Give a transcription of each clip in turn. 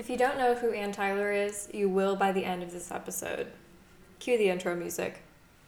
If you don't know who Anne Tyler is, you will by the end of this episode. Cue the intro music.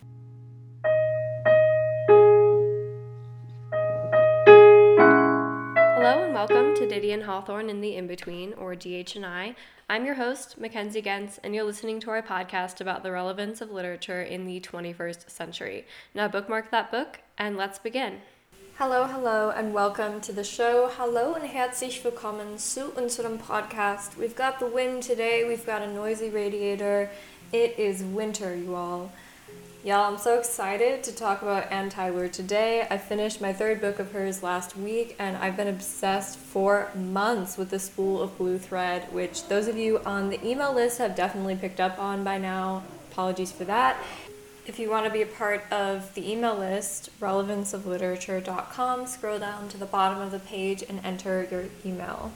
Hello and welcome to Diddy and Hawthorne in the In-Between, or DH&I. I'm your host, Mackenzie Gens, and you're listening to our podcast about the relevance of literature in the 21st century. Now bookmark that book, and let's begin. Hello, and welcome to the show. Hallo und herzlich willkommen zu unserem podcast. We've got the wind today, we've got a noisy radiator. It is winter, you all. Y'all, I'm so excited to talk about Anne Tyler today. I finished my third book of hers last week, and I've been obsessed for months with The Spool of Blue Thread, which those of you on the email list have definitely picked up on by now. Apologies for that. If you want to be a part of the email list, relevanceofliterature.com, scroll down to the bottom of the page and enter your email.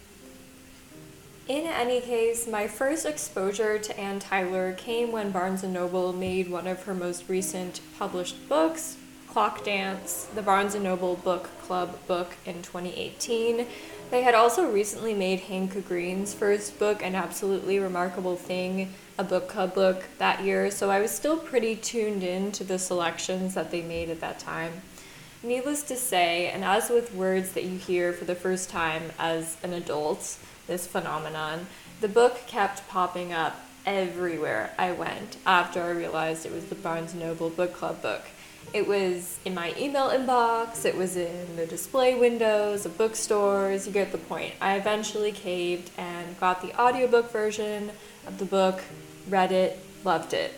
In any case, my first exposure to Anne Tyler came when Barnes & Noble made one of her most recent published books, Clock Dance, the Barnes & Noble Book Club book in 2018. They had also recently made Hank Green's first book, An Absolutely Remarkable Thing, a book club book that year, so I was still pretty tuned in to the selections that they made at that time. Needless to say, and as with words that you hear for the first time as an adult, this phenomenon, the book kept popping up everywhere I went after I realized it was the Barnes & Noble Book Club book. It was in my email inbox, it was in the display windows of bookstores, you get the point. I eventually caved and got the audiobook version of the book, read it, loved it.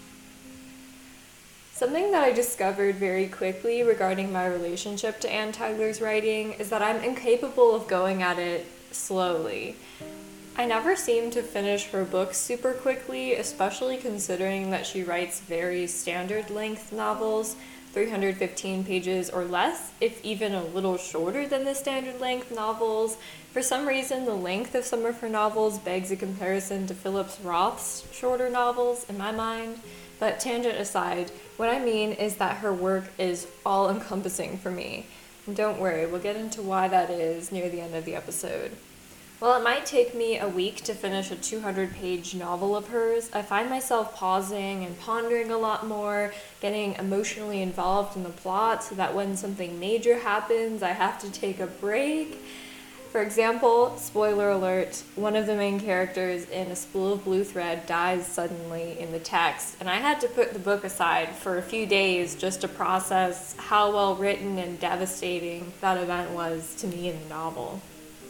Something that I discovered very quickly regarding my relationship to Anne Tyler's writing is that I'm incapable of going at it slowly. I never seem to finish her books super quickly, especially considering that she writes very standard length novels, 315 pages or less, if even a little shorter than the standard length novels. For some reason, the length of some of her novels begs a comparison to Philip Roth's shorter novels in my mind. But tangent aside, what I mean is that her work is all-encompassing for me. And don't worry, we'll get into why that is near the end of the episode. While it might take me a week to finish a 200-page novel of hers, I find myself pausing and pondering a lot more, getting emotionally involved in the plot so that when something major happens, I have to take a break. For example, spoiler alert, one of the main characters in A Spool of Blue Thread dies suddenly in the text, and I had to put the book aside for a few days just to process how well written and devastating that event was to me in the novel.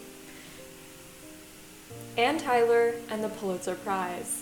Anne Tyler and the Pulitzer Prize.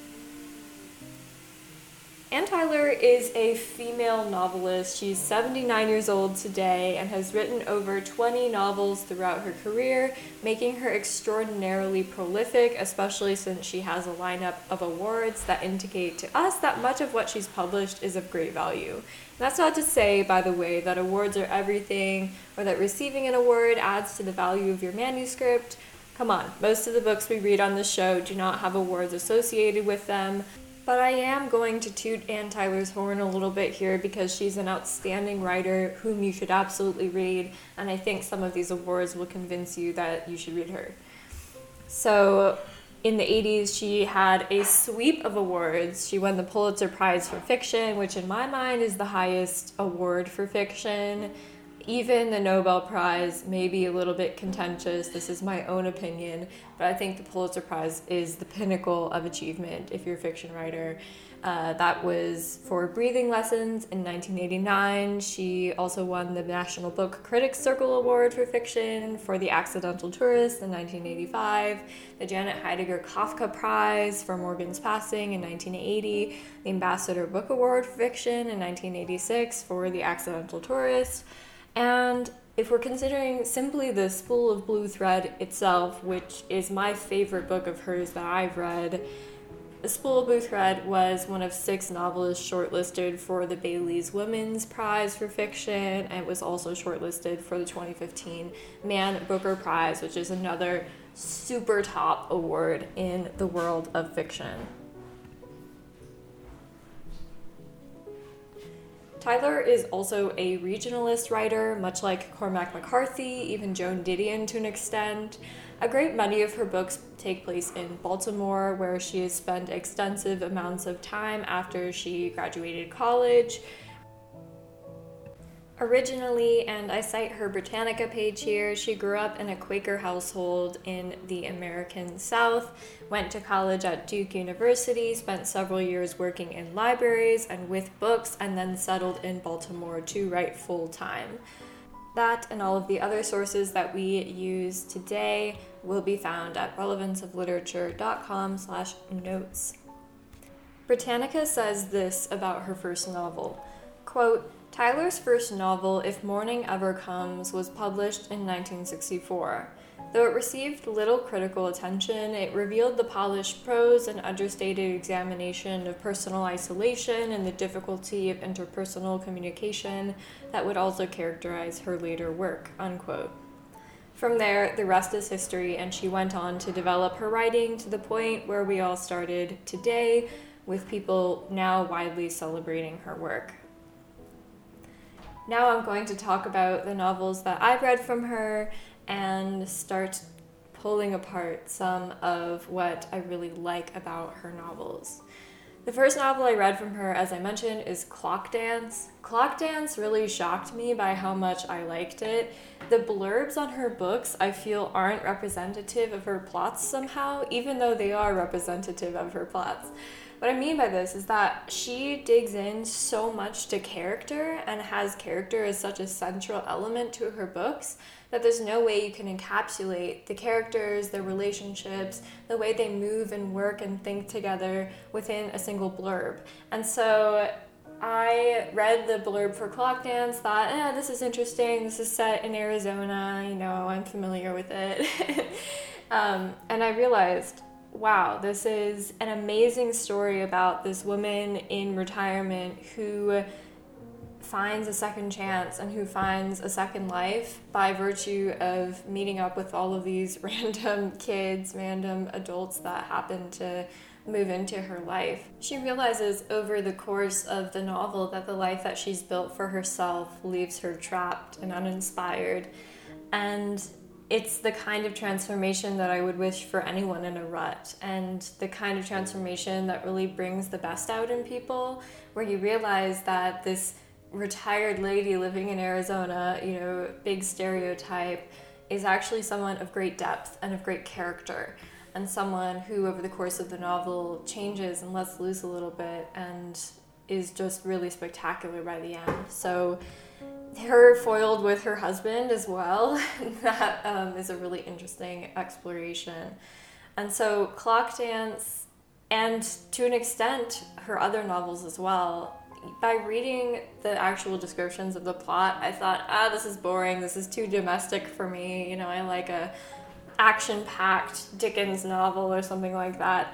Anne Tyler is a female novelist. She's 79 years old today and has written over 20 novels throughout her career, making her extraordinarily prolific, especially since she has a lineup of awards that indicate to us that much of what she's published is of great value. That's not to say, by the way, that awards are everything or that receiving an award adds to the value of your manuscript. Come on, most of the books we read on this show do not have awards associated with them, but I am going to toot Anne Tyler's horn a little bit here because she's an outstanding writer whom you should absolutely read, and I think some of these awards will convince you that you should read her. So, in the 80s, she had a sweep of awards. She won the Pulitzer Prize for Fiction, which in my mind is the highest award for fiction. Even the Nobel Prize may be a little bit contentious. This is my own opinion, but I think the Pulitzer Prize is the pinnacle of achievement if you're a fiction writer. That was for Breathing Lessons in 1989. She also won the National Book Critics Circle Award for Fiction for The Accidental Tourist in 1985, the Janet Heidegger Kafka Prize for Morgan's Passing in 1980, the Ambassador Book Award for Fiction in 1986 for The Accidental Tourist. And if we're considering simply The Spool of Blue Thread itself, which is my favorite book of hers that I've read, The Spool of Blue Thread was one of 6 novelists shortlisted for the Bailey's Women's Prize for Fiction, and was also shortlisted for the 2015 Man Booker Prize, which is another super top award in the world of fiction. Tyler is also a regionalist writer, much like Cormac McCarthy, even Joan Didion to an extent. A great many of her books take place in Baltimore, where she has spent extensive amounts of time after she graduated college. Originally, and I cite her Britannica page here, she grew up in a Quaker household in the American South, went to college at Duke University, spent several years working in libraries and with books, and then settled in Baltimore to write full-time. That and all of the other sources that we use today will be found at relevanceofliterature.com/notes. Britannica says this about her first novel, quote, Tyler's first novel, If Morning Ever Comes, was published in 1964. Though it received little critical attention, it revealed the polished prose and understated examination of personal isolation and the difficulty of interpersonal communication that would also characterize her later work, unquote. From there, the rest is history, and she went on to develop her writing to the point where we all started today, with people now widely celebrating her work. Now I'm going to talk about the novels that I've read from her and start pulling apart some of what I really like about her novels. The first novel I read from her, as I mentioned, is Clock Dance. Clock Dance really shocked me by how much I liked it. The blurbs on her books, I feel, aren't representative of her plots somehow, even though they are representative of her plots. What I mean by this is that she digs in so much to character and has character as such a central element to her books that there's no way you can encapsulate the characters, their relationships, the way they move and work and think together within a single blurb. And so I read the blurb for Clock Dance, thought, this is interesting, this is set in Arizona, I'm familiar with it. And I realized, wow, this is an amazing story about this woman in retirement who finds a second chance and who finds a second life by virtue of meeting up with all of these random kids, random adults that happen to move into her life. She realizes over the course of the novel that the life that she's built for herself leaves her trapped and uninspired, and it's the kind of transformation that I would wish for anyone in a rut, and the kind of transformation that really brings the best out in people, where you realize that this retired lady living in Arizona, big stereotype, is actually someone of great depth and of great character, and someone who over the course of the novel changes and lets loose a little bit and is just really spectacular by the end. So her foiled with her husband as well, that is a really interesting exploration. And so Clock Dance, and to an extent her other novels as well, by reading the actual descriptions of the plot, I thought, this is boring, this is too domestic for me, I like a action-packed Dickens novel or something like that.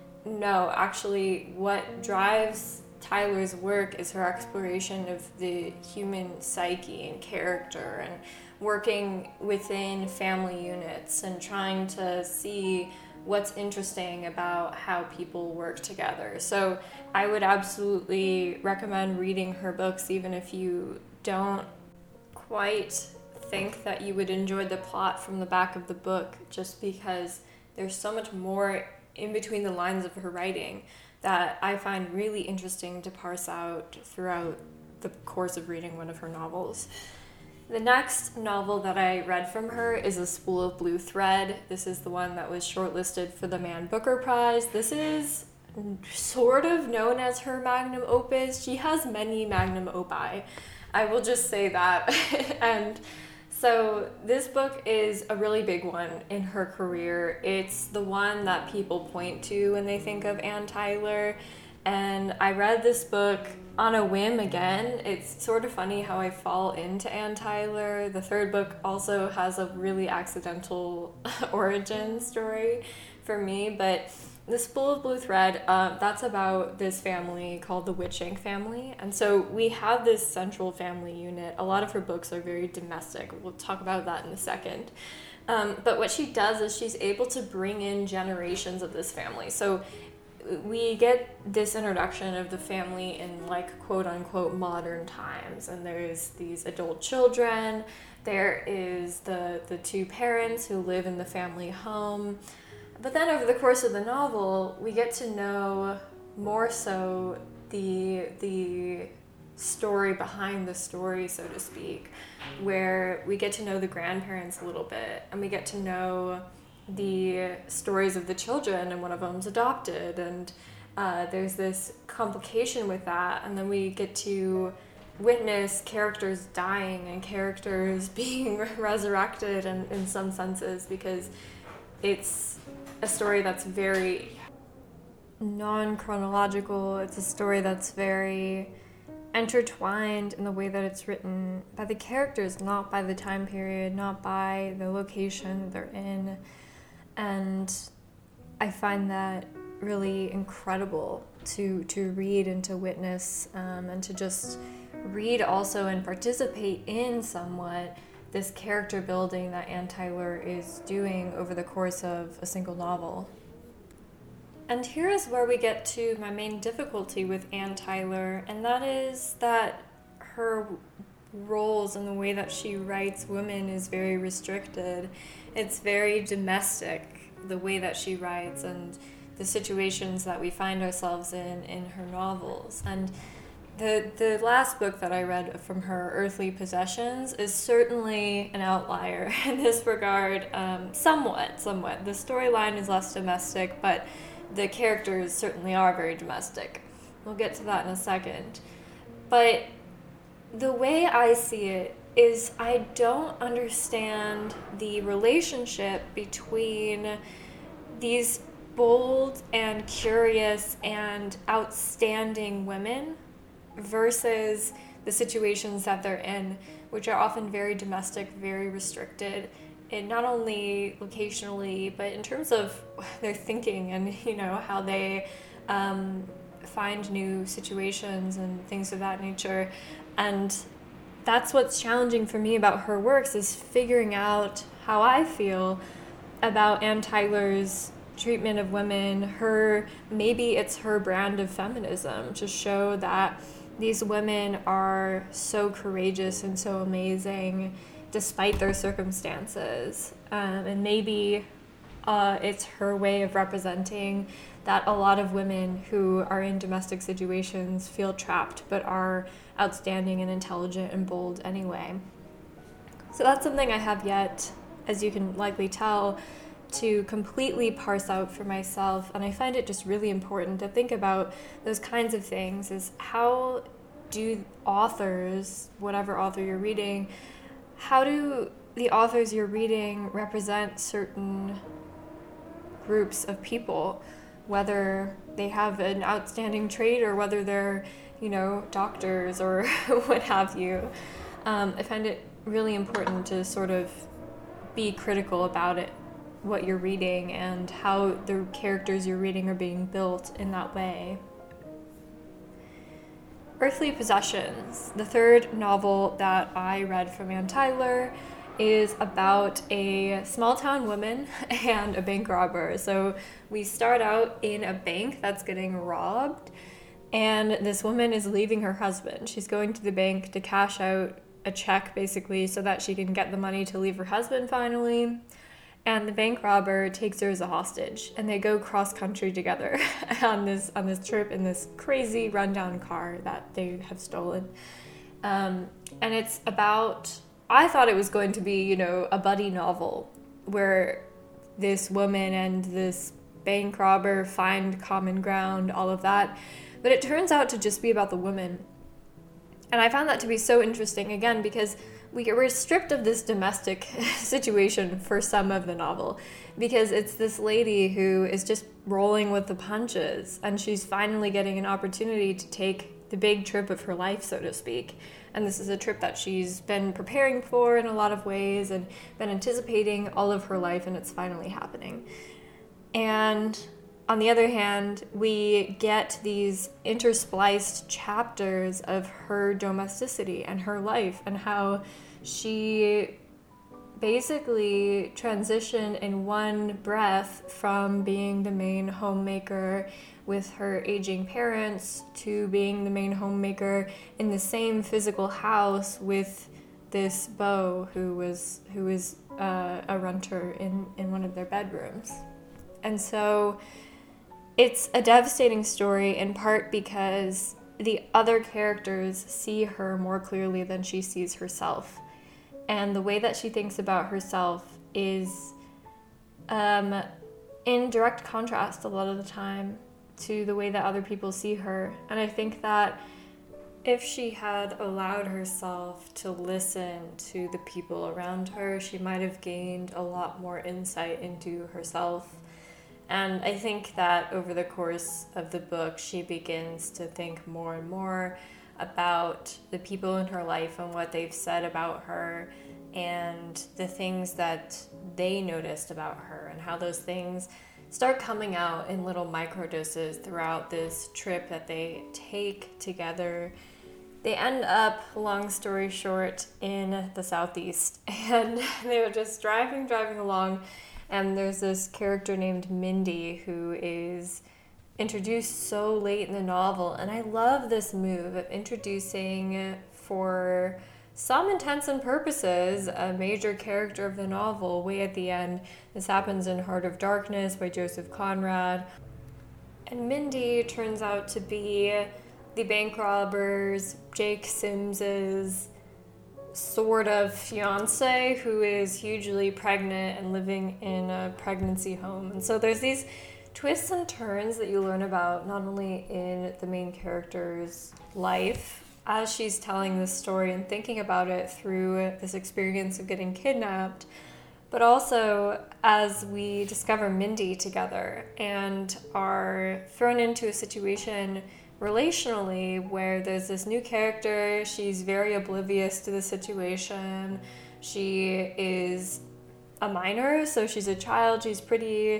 No, actually what drives Tyler's work is her exploration of the human psyche and character, and working within family units and trying to see what's interesting about how people work together. So I would absolutely recommend reading her books, even if you don't quite think that you would enjoy the plot from the back of the book, just because there's so much more in between the lines of her writing that I find really interesting to parse out throughout the course of reading one of her novels. The next novel that I read from her is A Spool of Blue Thread. This is the one that was shortlisted for the Man Booker Prize. This is sort of known as her magnum opus. She has many magnum opus, I will just say that. And so this book is a really big one in her career. It's the one that people point to when they think of Anne Tyler. And I read this book on a whim again. It's sort of funny how I fall into Anne Tyler. The third book also has a really accidental origin story for me, but The Spool of Blue Thread, that's about this family called the Witching family. And so we have this central family unit. A lot of her books are very domestic. We'll talk about that in a second. But what she does is she's able to bring in generations of this family. So we get this introduction of the family in like quote unquote modern times, and there's these adult children, there is the two parents who live in the family home. But then over the course of the novel, we get to know more so the story behind the story, so to speak, where we get to know the grandparents a little bit, and we get to know the stories of the children, and one of them's adopted, and there's this complication with that, and then we get to witness characters dying and characters being resurrected in some senses, because it's a story that's very non-chronological. It's a story that's very intertwined in the way that it's written by the characters, not by the time period, not by the location that they're in. And I find that really incredible to read and to witness, and to just read also and participate in somewhat this character building that Anne Tyler is doing over the course of a single novel. And here is where we get to my main difficulty with Anne Tyler, and that is that her roles and the way that she writes women is very restricted. It's very domestic, the way that she writes and the situations that we find ourselves in her novels. And the last book that I read from her, Earthly Possessions, is certainly an outlier in this regard, somewhat. The storyline is less domestic, but the characters certainly are very domestic. We'll get to that in a second. But the way I see it is I don't understand the relationship between these bold and curious and outstanding women versus the situations that they're in, which are often very domestic, very restricted, and not only locationally, but in terms of their thinking and, how they find new situations and things of that nature. And that's what's challenging for me about her works, is figuring out how I feel about Anne Tyler's treatment of women. Maybe it's her brand of feminism to show that these women are so courageous and so amazing despite their circumstances. And maybe it's her way of representing that a lot of women who are in domestic situations feel trapped but are outstanding and intelligent and bold anyway. So that's something I have yet, as you can likely tell, to completely parse out for myself. And I find it just really important to think about those kinds of things, is how do authors, whatever author you're reading, how do the authors you're reading represent certain groups of people, whether they have an outstanding trait or whether they're, doctors or what have you. I find it really important to sort of be critical about it, what you're reading, and how the characters you're reading are being built in that way. Earthly Possessions, the third novel that I read from Anne Tyler, is about a small-town woman and a bank robber. So we start out in a bank that's getting robbed, and this woman is leaving her husband. She's going to the bank to cash out a check, basically, so that she can get the money to leave her husband finally. And the bank robber takes her as a hostage, and they go cross-country together on this trip in this crazy rundown car that they have stolen. And it's about, I thought it was going to be, a buddy novel where this woman and this bank robber find common ground, all of that. But it turns out to just be about the woman. And I found that to be so interesting, again, because we're stripped of this domestic situation for some of the novel, because it's this lady who is just rolling with the punches, and she's finally getting an opportunity to take the big trip of her life, so to speak. And this is a trip that she's been preparing for in a lot of ways and been anticipating all of her life, and it's finally happening. And on the other hand, we get these interspliced chapters of her domesticity and her life, and how she basically transition in one breath from being the main homemaker with her aging parents to being the main homemaker in the same physical house with this beau who was a renter in one of their bedrooms. And so it's a devastating story in part because the other characters see her more clearly than she sees herself. And the way that she thinks about herself is in direct contrast a lot of the time to the way that other people see her. And I think that if she had allowed herself to listen to the people around her, she might have gained a lot more insight into herself. And I think that over the course of the book, she begins to think more and more about the people in her life and what they've said about her and the things that they noticed about her and how those things start coming out in little microdoses throughout this trip that they take together. They end up, long story short, in the Southeast, and they were just driving along, and there's this character named Mindy who is introduced so late in the novel, and I love this move of introducing, for some intents and purposes, a major character of the novel way at the end. This happens in Heart of Darkness by Joseph Conrad. And Mindy turns out to be the bank robbers, Jake Sims's sort of fiance who is hugely pregnant and living in a pregnancy home. And so there's these twists and turns that you learn about not only in the main character's life as she's telling this story and thinking about it through this experience of getting kidnapped, but also as we discover Mindy together and are thrown into a situation relationally where there's this new character. She's very oblivious to the situation. She is a minor, so she's a child. She's pretty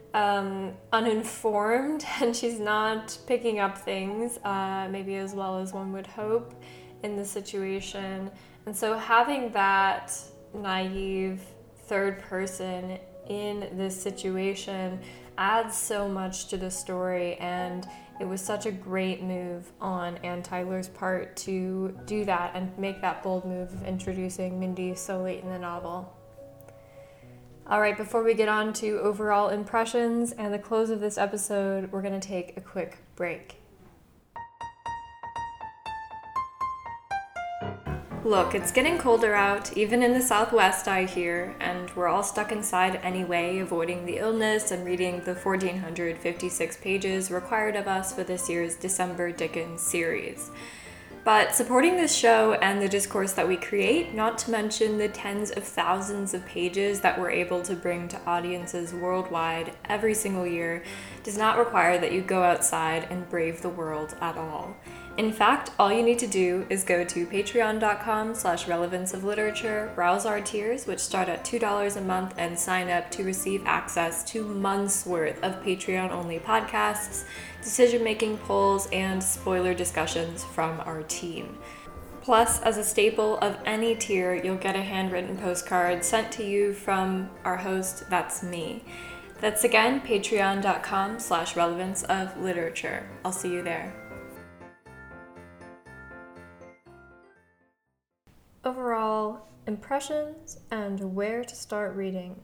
uninformed, and she's not picking up things maybe as well as one would hope in the situation. And so having that naive third person in this situation adds so much to the story, and it was such a great move on Anne Tyler's part to do that and make that bold move of introducing Mindy so late in the novel. All right, before we get on to overall impressions and the close of this episode, we're going to take a quick break. Look, it's getting colder out, even in the Southwest, I hear, and we're all stuck inside anyway, avoiding the illness and reading the 1,456 pages required of us for this year's December Dickens series. But supporting this show and the discourse that we create, not to mention the tens of thousands of pages that we're able to bring to audiences worldwide every single year, does not require that you go outside and brave the world at all. In fact, all you need to do is go to patreon.com/relevanceofliterature, browse our tiers, which start at $2 a month, and sign up to receive access to months worth of Patreon-only podcasts, decision-making polls, and spoiler discussions from our team. Plus, as a staple of any tier, you'll get a handwritten postcard sent to you from our host, that's me. That's again, patreon.com/relevanceofliterature. I'll see you there. Overall impressions and where to start reading.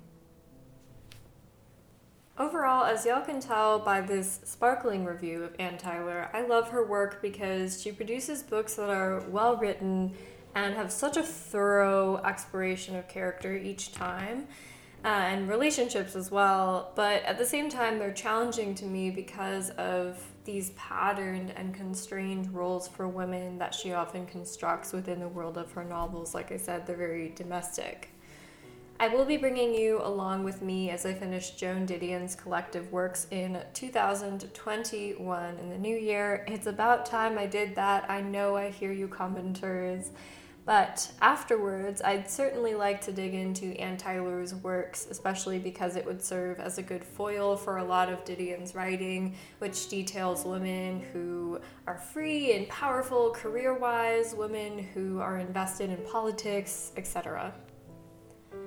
Overall, as y'all can tell by this sparkling review of Anne Tyler, I love her work because she produces books that are well written and have such a thorough exploration of character each time, and relationships as well, but at the same time they're challenging to me because of these patterned and constrained roles for women that she often constructs within the world of her novels. Like I said, they're very domestic. I will be bringing you along with me as I finish Joan Didion's collective works in 2021 in the new year. It's about time I did that. I know I hear you commenters. But afterwards, I'd certainly like to dig into Anne Tyler's works, especially because it would serve as a good foil for a lot of Didion's writing, which details women who are free and powerful career-wise, women who are invested in politics, etc.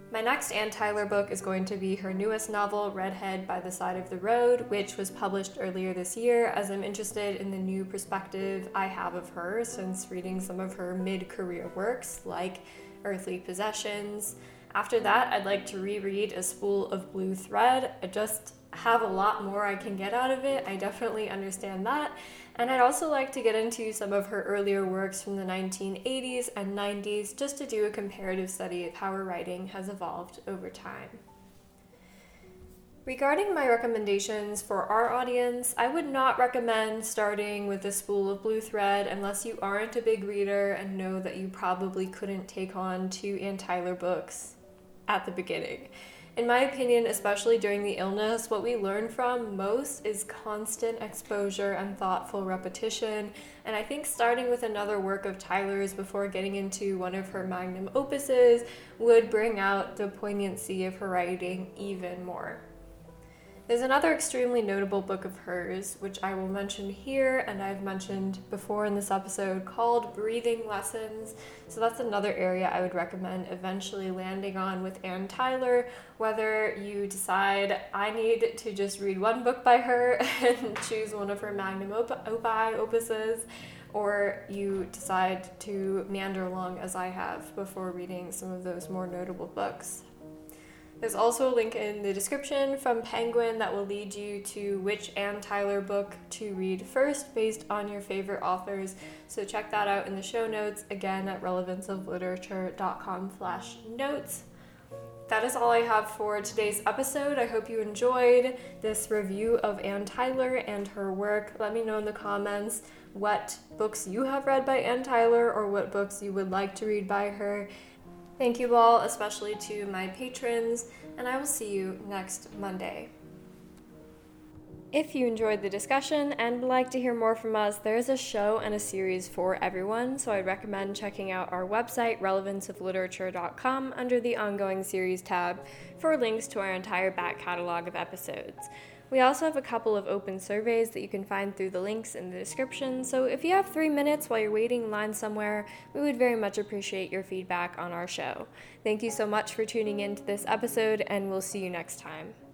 My next Anne Tyler book is going to be her newest novel, Redhead by the Side of the Road, which was published earlier this year, as I'm interested in the new perspective I have of her since reading some of her mid-career works, like Earthly Possessions. After that, I'd like to reread A Spool of Blue Thread. I just have a lot more I can get out of it. I definitely understand that. And I'd also like to get into some of her earlier works from the 1980s and 90s just to do a comparative study of how her writing has evolved over time. Regarding my recommendations for our audience, I would not recommend starting with A Spool of Blue Thread unless you aren't a big reader and know that you probably couldn't take on 2 Anne Tyler books at the beginning. In my opinion, especially during the illness, what we learn from most is constant exposure and thoughtful repetition, and I think starting with another work of Tyler's before getting into one of her magnum opuses would bring out the poignancy of her writing even more. There's another extremely notable book of hers, which I will mention here and I've mentioned before in this episode, called Breathing Lessons. So that's another area I would recommend eventually landing on with Anne Tyler, whether you decide I need to just read one book by her and choose one of her magnum opuses, or you decide to meander along as I have before reading some of those more notable books. There's also a link in the description from Penguin that will lead you to which Anne Tyler book to read first based on your favorite authors. So check that out in the show notes, again at relevanceofliterature.com/notes. That is all I have for today's episode. I hope you enjoyed this review of Anne Tyler and her work. Let me know in the comments what books you have read by Anne Tyler or what books you would like to read by her. Thank you all, especially to my patrons, and I will see you next Monday. If you enjoyed the discussion and would like to hear more from us, there is a show and a series for everyone, so I'd recommend checking out our website, relevanceofliterature.com, under the Ongoing Series tab for links to our entire back catalog of episodes. We also have a couple of open surveys that you can find through the links in the description, so if you have 3 minutes while you're waiting in line somewhere, we would very much appreciate your feedback on our show. Thank you so much for tuning in to this episode, and we'll see you next time.